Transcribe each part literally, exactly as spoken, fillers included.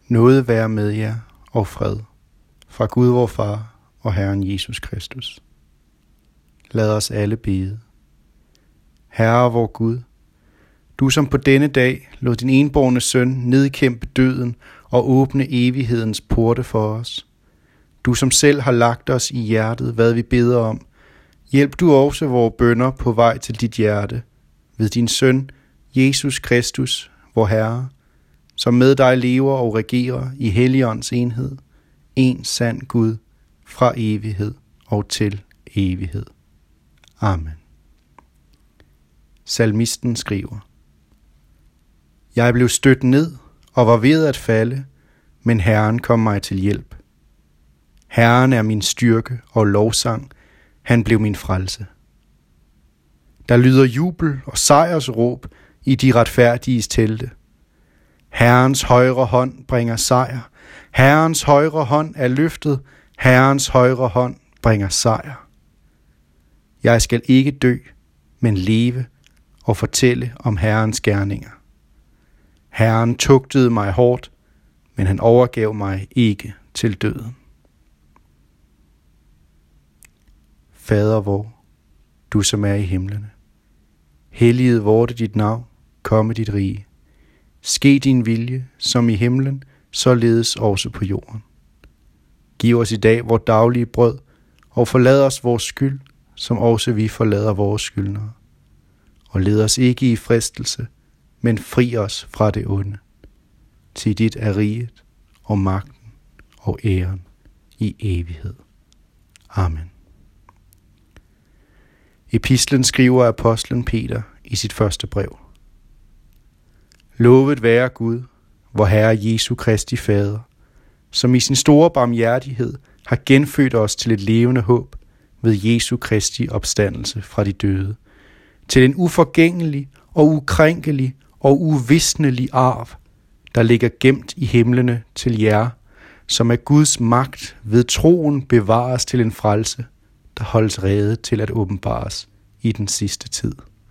Nåde være med jer og fred fra Gud vor Far og Herren Jesus Kristus. Lad os alle bede. Herre vor Gud, du som på denne dag lod din enbårne søn nedkæmpe døden og åbne evighedens porte for os. Du som selv har lagt os i hjertet, hvad vi beder om. Hjælp du også vores bønner på vej til dit hjerte, ved din søn, Jesus Kristus, vor Herre, som med dig lever og regerer i Helligåndens enhed, en sand Gud, fra evighed og til evighed. Amen. Salmisten skriver: Jeg blev stødt ned og var ved at falde, men Herren kom mig til hjælp. Herren er min styrke og lovsang, han blev min frelse. Der lyder jubel og sejrsråb i de retfærdiges telte. Herrens højre hånd bringer sejr. Herrens højre hånd er løftet. Herrens højre hånd bringer sejr. Jeg skal ikke dø, men leve og fortælle om Herrens gerninger. Herren tugtede mig hårdt, men han overgav mig ikke til døden. Fader vor, du som er i himlene, helliget vorte dit navn, komme dit rige. Ske din vilje, som i himlen, således også på jorden. Giv os i dag vores daglige brød, og forlad os vores skyld, som også vi forlader vores skyldnere. Og led os ikke i fristelse, men fri os fra det onde. Til dit er riget, og magten, og æren i evighed. Amen. Epistlen skriver apostlen Peter i sit første brev: Lovet være Gud, vor Herre Jesu Kristi Fader, som i sin store barmhjertighed har genfødt os til et levende håb ved Jesu Kristi opstandelse fra de døde, til en uforgængelig og ukrænkelig og uvisnelig arv, der ligger gemt i himlene til jer, som af Guds magt ved troen bevares til en frelse, der holdes rede til at åbenbares i den sidste tid.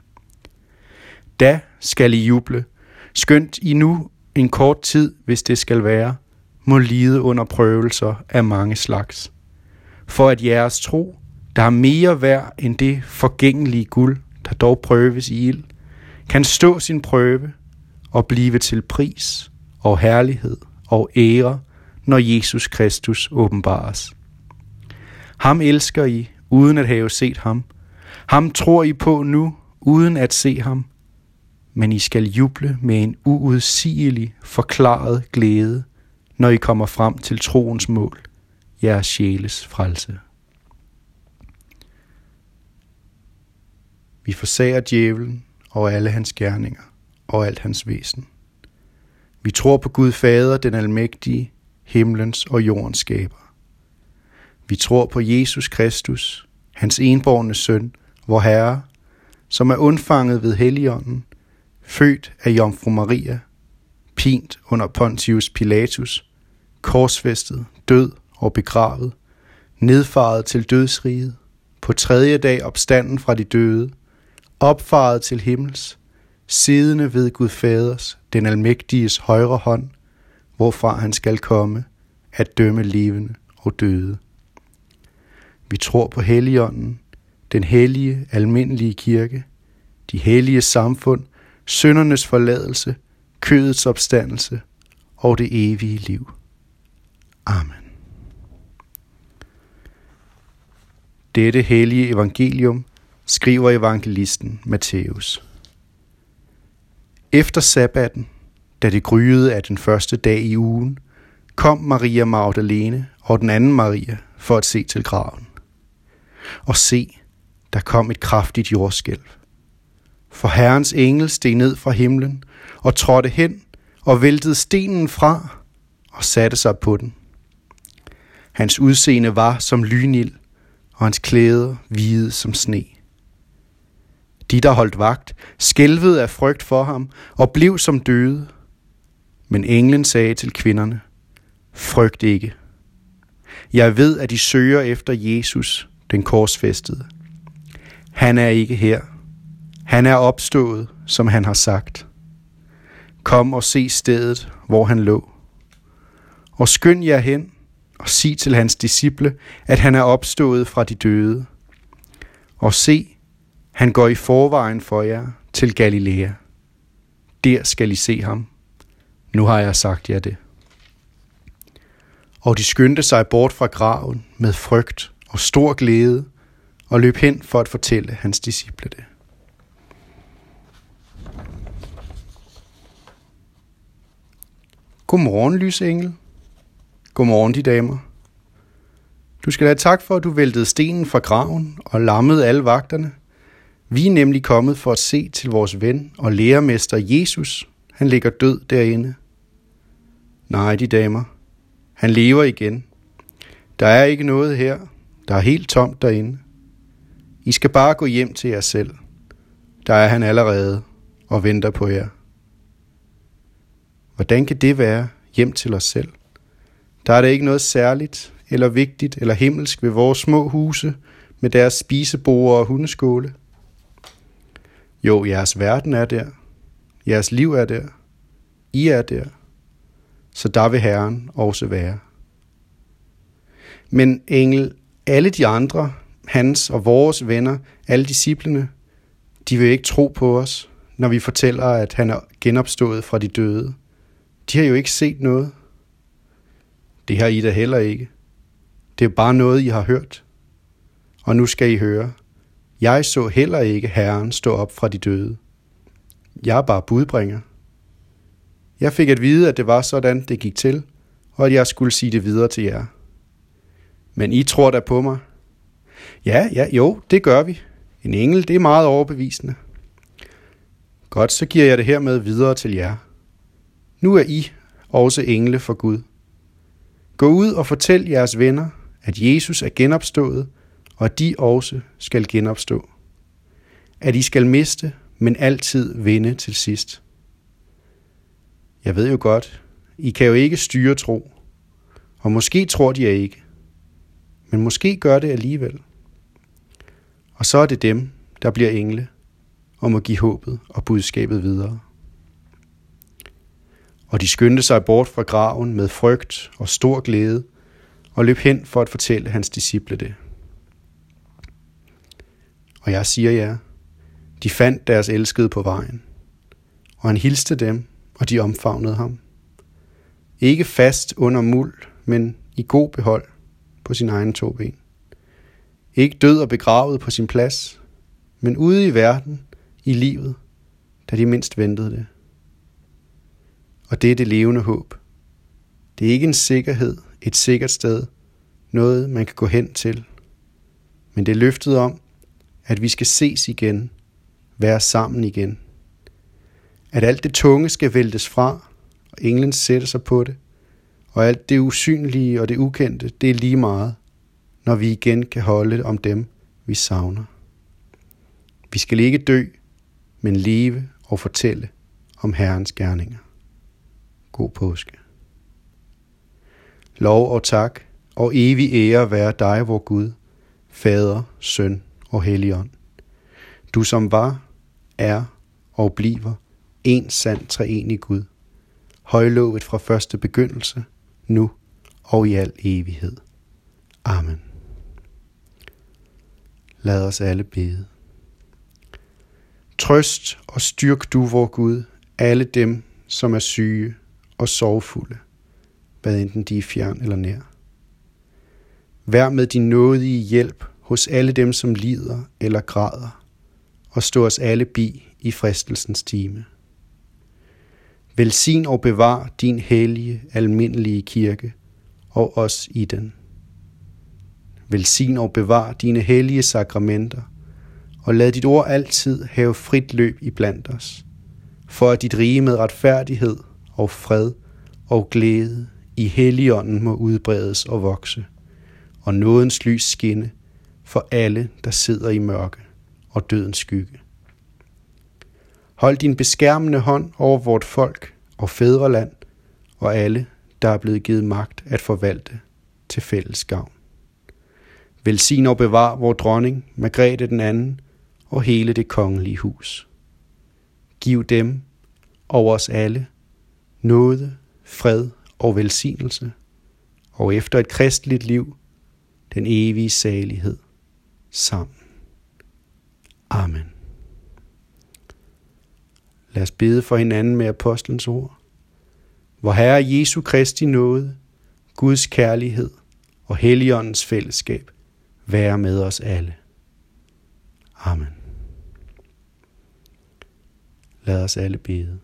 Da skal I juble, skønt I nu en kort tid, hvis det skal være, må lide under prøvelser af mange slags, for at jeres tro, der er mere værd end det forgængelige guld, der dog prøves i ild, kan stå sin prøve og blive til pris og herlighed og ære, når Jesus Kristus åbenbares. Ham elsker I, uden at have set ham. Ham tror I på nu, uden at se ham. Men I skal juble med en uudsigelig forklaret glæde, når I kommer frem til troens mål, jeres sjæles frelse. Vi forsager djævelen og alle hans gerninger og alt hans væsen. Vi tror på Gud Fader, den almægtige, himlens og jordens skaber. Vi tror på Jesus Kristus, hans enbårne søn, vor Herre, som er undfanget ved Helligånden, født af Jomfru Maria, pint under Pontius Pilatus, korsfæstet, død og begravet, nedfaret til dødsriget, på tredje dag opstanden fra de døde, opfaret til himmels, siddende ved Gud Faders, den almægtiges højre hånd, hvorfra han skal komme at dømme levende og døde. Vi tror på Helligånden, den hellige, almindelige kirke, de hellige samfund, syndernes forladelse, kødets opstandelse og det evige liv. Amen. Dette hellige evangelium skriver evangelisten Matthæus. Efter sabbatten, da det gryede af den første dag i ugen, kom Maria Magdalene og den anden Maria for at se til graven. Og se, der kom et kraftigt jordskælv. For Herrens engel steg ned fra himlen og trådte hen og væltede stenen fra og satte sig på den. Hans udseende var som lynild, og hans klæder hvide som sne. De, der holdt vagt, skælvede af frygt for ham og blev som døde. Men englen sagde til kvinderne: Frygt ikke. Jeg ved, at I søger efter Jesus, den korsfæstede. Han er ikke her. Han er opstået, som han har sagt. Kom og se stedet, hvor han lå. og skynd jer hen og sig til hans disciple, at han er opstået fra de døde. Og se, han går i forvejen for jer til Galilea. Der skal I se ham. Nu har jeg sagt jer det. Og de skyndte sig bort fra graven med frygt og stor glæde, og løb hen for at fortælle hans disciple det. Godmorgen, lysengel. Godmorgen, de damer. Du skal have tak for, at du væltede stenen fra graven og lammede alle vagterne. Vi er nemlig kommet for at se til vores ven og lærermester Jesus. Han ligger død derinde. Nej, de damer. Han lever igen. Der er ikke noget her. Der er helt tomt derinde. I skal bare gå hjem til jer selv. Der er han allerede og venter på jer. Hvordan kan det være hjem til os selv? Der er der ikke noget særligt eller vigtigt eller himmelsk ved vores små huse med deres spiseborde og hundeskåle. Jo, jeres verden er der. Jeres liv er der. I er der. Så der vil Herren også være. Men engel, alle de andre, hans og vores venner, alle disciplene, de vil ikke tro på os, når vi fortæller, at han er genopstået fra de døde. De har jo ikke set noget. Det har I da heller ikke. Det er bare noget, I har hørt. Og nu skal I høre. Jeg så heller ikke Herren stå op fra de døde. Jeg er bare budbringer. Jeg fik at vide, at det var sådan, det gik til, og at jeg skulle sige det videre til jer. Men I tror da på mig. Ja, ja, jo, det gør vi. En engel, det er meget overbevisende. Godt, så giver jeg det hermed videre til jer. Nu er I også engle for Gud. Gå ud og fortæl jeres venner, at Jesus er genopstået, og at de også skal genopstå. At I skal miste, men altid vinde til sidst. Jeg ved jo godt, I kan jo ikke styre tro, og måske tror de jer ikke, men måske gør det alligevel. Og så er det dem, der bliver engle, og må give håbet og budskabet videre. Og de skyndte sig bort fra graven med frygt og stor glæde, og løb hen for at fortælle hans disciple det. Og jeg siger jer, de fandt deres elskede på vejen, og han hilste dem, og de omfavnede ham. Ikke fast under muld, men i god behold på sin egen to ben. Ikke død og begravet på sin plads, men ude i verden, i livet, da de mindst ventede det. Og det er det levende håb. Det er ikke en sikkerhed, et sikkert sted, noget man kan gå hen til. Men det er løftet om, at vi skal ses igen, være sammen igen. At alt det tunge skal væltes fra, og englen sætter sig på det, og alt det usynlige og det ukendte, det er lige meget, når vi igen kan holde om dem, vi savner. Vi skal ikke dø, men leve og fortælle om Herrens gerninger. God påske. Lov og tak og evig ære være dig, vor Gud, Fader, Søn og Helligånd. Du som var, er og bliver en sand treenig Gud, højlovet fra første begyndelse, nu og i al evighed. Amen. Lad os alle bede. Trøst og styrk du, vor Gud, alle dem, som er syge og sorgfulde, hvad enten de er fjern eller nær. Vær med din nådige hjælp hos alle dem, som lider eller græder, og stå os alle bi i fristelsens time. Velsign og bevar din hellige, almindelige kirke, og os i den. Velsign og bevar dine hellige sakramenter, og lad dit ord altid have frit løb iblandt os, for at dit rige med retfærdighed og fred og glæde i Helligånden må udbredes og vokse, og nådens lys skinne for alle, der sidder i mørke og dødens skygge. Hold din beskærmende hånd over vort folk og fædreland, og alle, der er blevet givet magt at forvalte til fælles gavn. Velsign og bevar vor dronning, Margrethe den anden, og hele det kongelige hus. Giv dem og os alle nåde, fred og velsignelse og efter et kristeligt liv, den evige salighed sammen. Amen. Lad os bede for hinanden med apostlens ord. Vor Herre Jesu Kristi nåde, Guds kærlighed og Helligåndens fællesskab være med os alle. Amen. Lad os alle bede.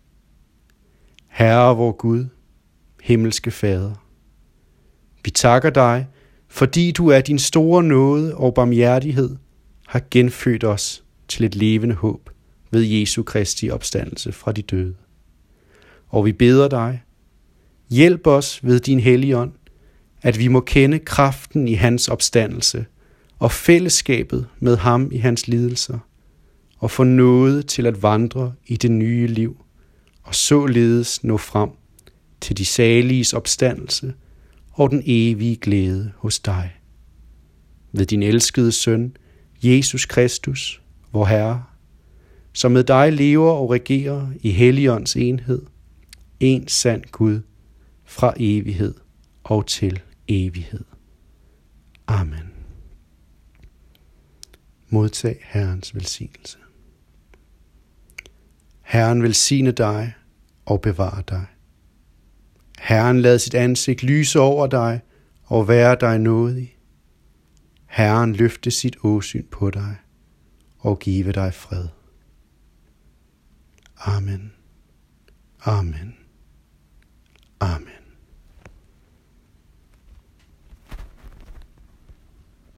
Herre vor Gud, himmelske Fader, vi takker dig, fordi du af din store nåde og barmhjertighed har genfødt os til et levende håb ved Jesu Kristi opstandelse fra de døde. Og vi beder dig, hjælp os ved din Helligånd, at vi må kende kraften i hans opstandelse og fællesskabet med ham i hans lidelser, og få nåde til at vandre i det nye liv, og således nå frem til de saliges opstandelse og den evige glæde hos dig. Ved din elskede søn, Jesus Kristus, vor Herre, som med dig lever og regerer i Helligånds enhed, en sand Gud, fra evighed og til evighed. Amen. Modtag Herrens velsignelse. Herren velsigne dig og bevare dig. Herren lad sit ansigt lyse over dig og være dig nådig. Herren løfte sit åsyn på dig og give dig fred. Amen. Amen. Amen.